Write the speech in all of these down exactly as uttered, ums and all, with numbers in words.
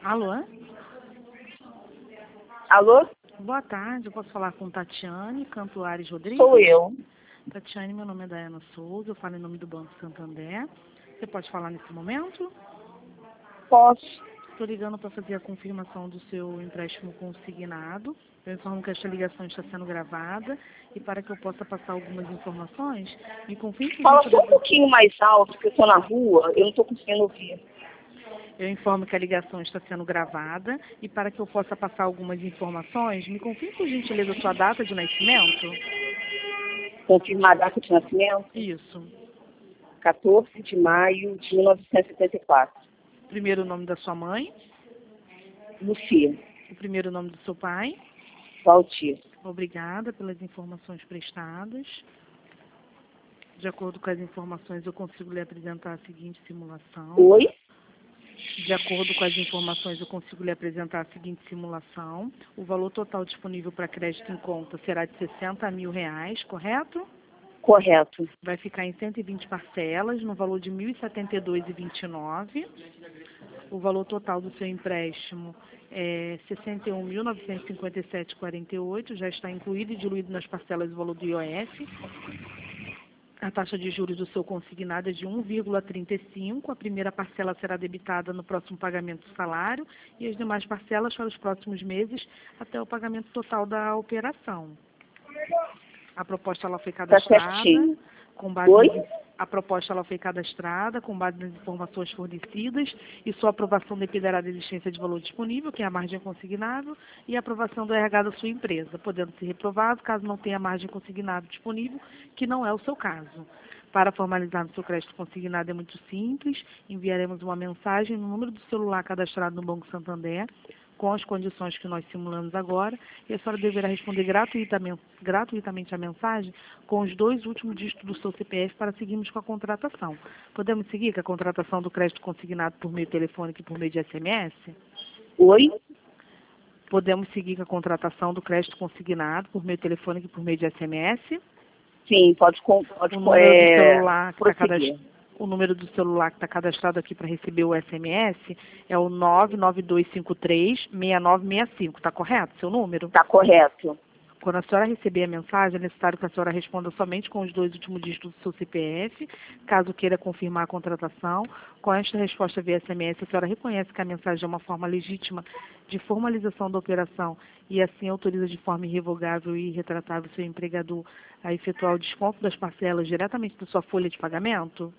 Alô? Alô? Boa tarde, eu posso falar com Tatiane Cantuares Rodrigues? Sou eu. Tatiane, meu nome é Daiana Souza, eu falo em nome do Banco Santander. Você pode falar nesse momento? Posso. Estou ligando para fazer a confirmação do seu empréstimo consignado. Eu informo que esta ligação está sendo gravada e para que eu possa passar algumas informações, me confirme que Fala a só um gente... pouquinho mais alto, porque eu estou na rua, eu não estou conseguindo ouvir. Eu informo que a ligação está sendo gravada e para que eu possa passar algumas informações, me confirme por gentileza a sua data de nascimento. Confirmar a data de nascimento? Isso. quatorze de maio de mil novecentos e setenta e quatro. Primeiro nome da sua mãe, Lucia. o primeiro nome do seu pai. Valtir. Obrigada pelas informações prestadas. De acordo com as informações, eu consigo lhe apresentar a seguinte simulação. Oi? De acordo com as informações, eu consigo lhe apresentar a seguinte simulação. O valor total disponível para crédito em conta será de sessenta mil reais, correto? Correto. Vai ficar em cento e vinte parcelas, no valor de mil e setenta e dois reais e vinte e nove centavos. O valor total do seu empréstimo é sessenta e um mil novecentos e cinquenta e sete reais e quarenta e oito centavos, já está incluído e diluído nas parcelas o valor do I O F. A taxa de juros do seu consignado é de um vírgula trinta e cinco. A primeira parcela será debitada no próximo pagamento do salário e as demais parcelas para os próximos meses até o pagamento total da operação. A proposta ela foi Tá cadastrada certinho. com base Oi? nas, a proposta ela foi cadastrada com base nas informações fornecidas e sua aprovação dependerá da existência de valor disponível, que é a margem consignável, e a aprovação do R H da sua empresa, podendo ser reprovado caso não tenha margem consignável disponível, que não é o seu caso. Para formalizar o seu crédito consignado é muito simples, enviaremos uma mensagem no número do celular cadastrado no Banco Santander, com as condições que nós simulamos agora, e a senhora deverá responder gratuitamente, gratuitamente a mensagem com os dois últimos dígitos do seu C P F para seguirmos com a contratação. Podemos seguir com a contratação do crédito consignado por meio telefônico e por meio de S M S? Oi? Podemos seguir com a contratação do crédito consignado por meio telefônico e por meio de S M S? Sim, pode, com- pode O número do é, celular que está prosseguir. cadastrado. O número do celular que está cadastrado aqui para receber o S M S é o nove nove dois cinco três, seis nove seis cinco, está correto seu número? Tá correto. Quando a senhora receber a mensagem, é necessário que a senhora responda somente com os dois últimos dígitos do seu C P F, caso queira confirmar a contratação. Com esta resposta via S M S, a senhora reconhece que a mensagem é uma forma legítima de formalização da operação e assim autoriza de forma irrevogável e irretratável o seu empregador a efetuar o desconto das parcelas diretamente da sua folha de pagamento?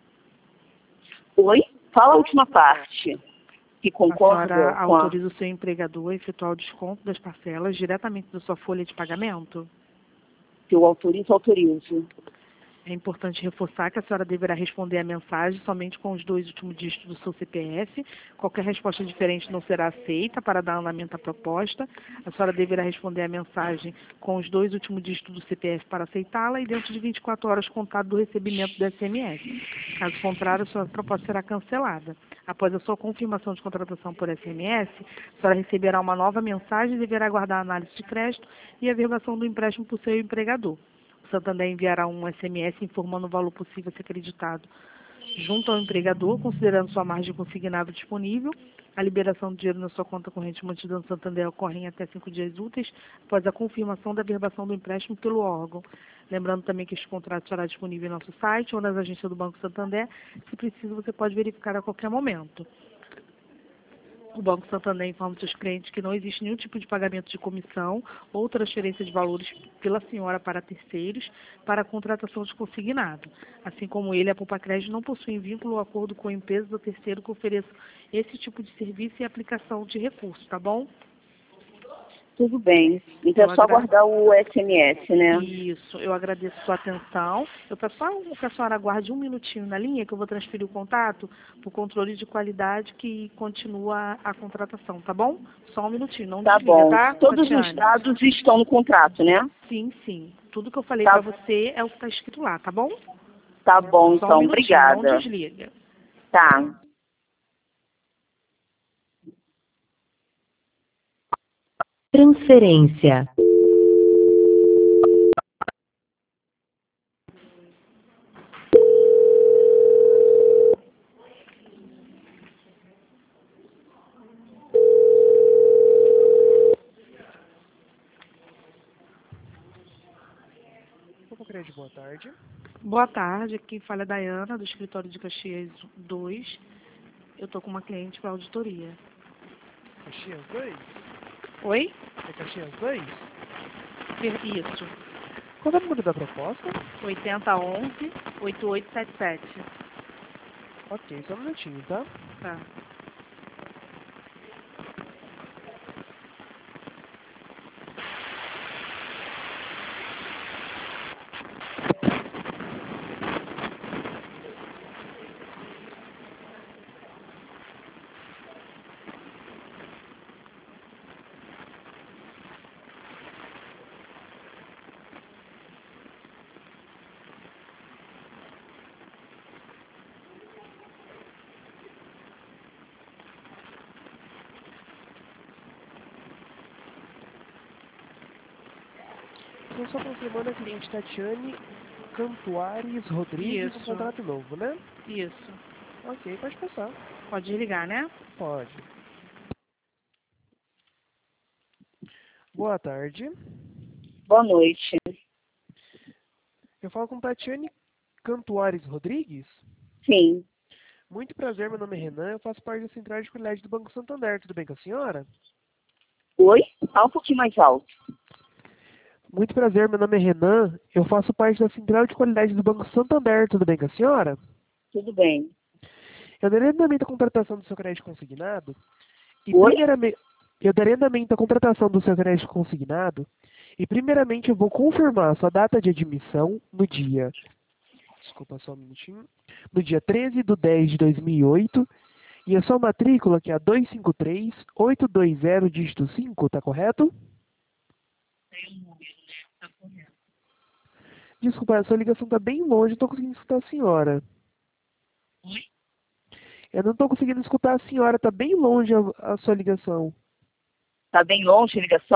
Oi? Fala a última parte. Que A concorda senhora com a... autoriza o seu empregador a efetuar o desconto das parcelas diretamente da sua folha de pagamento? que eu autorizo, autorizo. É importante reforçar que a senhora deverá responder a mensagem somente com os dois últimos dígitos do seu C P F. Qualquer resposta diferente não será aceita para dar andamento à proposta. A senhora deverá responder a mensagem com os dois últimos dígitos do C P F para aceitá-la e dentro de vinte e quatro horas contado do recebimento do S M S. Caso contrário, a sua proposta será cancelada. Após a sua confirmação de contratação por S M S, a senhora receberá uma nova mensagem e deverá aguardar a análise de crédito e a verbação do empréstimo por seu empregador. O Santander enviará um S M S informando o valor possível a ser acreditado junto ao empregador, considerando sua margem consignável disponível. A liberação do dinheiro na sua conta corrente mantida no Santander ocorre em até cinco dias úteis após a confirmação da verbação do empréstimo pelo órgão. Lembrando também que este contrato estará disponível em nosso site ou nas agências do Banco Santander. Se preciso, você pode verificar a qualquer momento. O Banco Santander informa seus clientes que não existe nenhum tipo de pagamento de comissão ou transferência de valores pela senhora para terceiros para a contratação de consignado. Assim como ele, a Poupa Crédito não possui vínculo ou acordo com a empresa ou terceiro que ofereça esse tipo de serviço e aplicação de recursos, tá bom? Tudo bem. Então Eu é só agra- aguardar o S M S, né? Isso, eu agradeço a sua atenção. Eu peço só que a senhora aguarde um minutinho na linha, que eu vou transferir o contato para o controle de qualidade que continua a contratação, tá bom? Só um minutinho, não Tá desliga, bom. tá, Todos os Tatiane? dados estão no contrato, né? Sim, sim. Tudo que eu falei Tá, para você é o que está escrito lá, tá bom? tá bom, Só um então. minutinho, não Obrigada. desliga. Tá. Transferência. Rede, boa tarde. Boa tarde, aqui fala a Dayana, do escritório de Caxias dois. Eu estou com uma cliente para auditoria. Caxias dois? Oi? É Caxias dois? Isso. Qual é o número da proposta? oitenta onze, oitenta e oito setenta e sete. Ok, só um minutinho, tá? Tá. Então, só confirmando a cliente Tatiane Cantuares Rodrigues, um Isso. contrato novo, né? Isso. Ok, pode passar. Pode desligar, né? Pode. Boa tarde. Boa noite. Eu falo com Tatiane Cantuares Rodrigues. Sim. Muito prazer, meu nome é Renan, eu faço parte da Central de Qualidade do Banco Santander. Tudo bem com a senhora? Oi? Fala um pouquinho mais alto. Muito prazer, meu nome é Renan, eu faço parte da Central de Qualidade do Banco Santander. Tudo bem com a senhora? Tudo bem. Eu darei andamento à contratação do seu crédito consignado. E Oi? primeiramente, eu darei andamento à contratação do seu crédito consignado. E primeiramente eu vou confirmar a sua data de admissão no dia... Desculpa só um minutinho. No dia treze de dez de dois mil e oito. E a sua matrícula, que é a dois cinco três, oito dois zero, dígito cinco, tá correto? Desculpa, a sua ligação tá bem longe, não tô conseguindo escutar a senhora. Oi? Eu não tô conseguindo escutar a senhora, tá bem longe a, a sua ligação. Tá bem longe a ligação?